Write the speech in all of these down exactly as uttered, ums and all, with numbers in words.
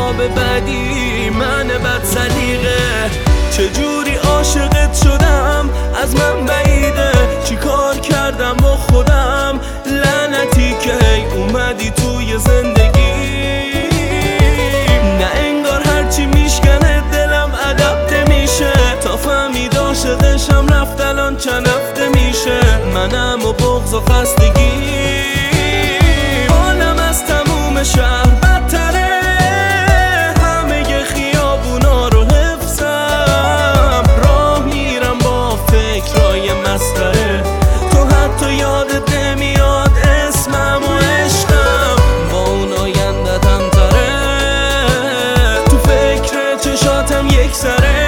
خواب بعدی من بد سلیقه. چجوری عاشقت شدم از من بعیده، چی کار کردم با خودم لعنتی که هی اومدی توی زندگی. نه انگار هرچی میشکنه دلم ادب نمیشه، تا فهمید عاشقشم رفت الان چند هفته میشه. منم و بغض و خستگی حالم از تموم شهر بدتره، همه خیابونا رو حفظم، راه میرم با فکرای مسخره. تو حتی یادت نمیاد اسمم و عشقم، با اون آیندتم تره، تو فکر چشاتم یک سره.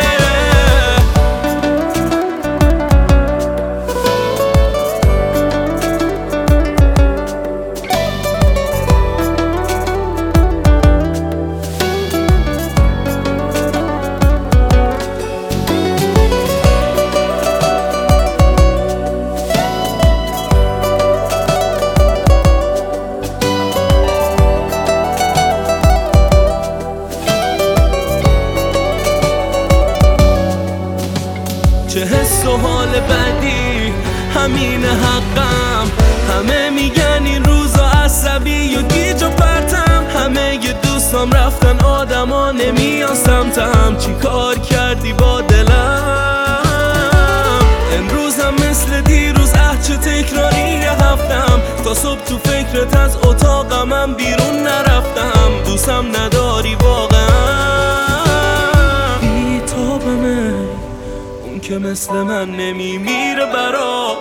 چه حس و حال بعدی همین حقم، همه میگن این روزا عصبی و گیج و پرتم، همه ی دوستام رفتن آدما نمیان سمتم. چی کار کردی با دلم امروزم مثل دیروز، اه چه تکراری یه هفتم، تا صبح تو فکرت از اتاقمم بیرون نرفتم. دوستم نداری واقعا، بی تابمه اون که مثل من نمیمیره برات.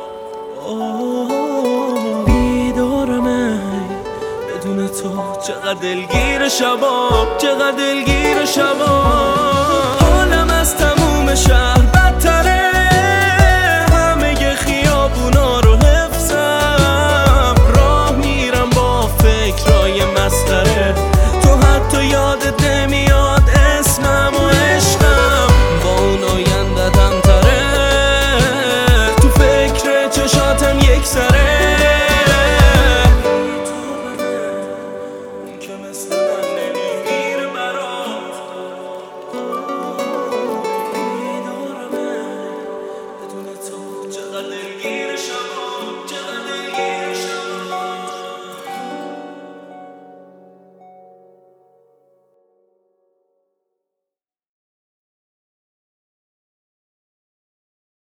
بیدارمه بدون تو، چقدر دلگیر شبام، چقدر دلگیر شبام. حالم از تموم شهر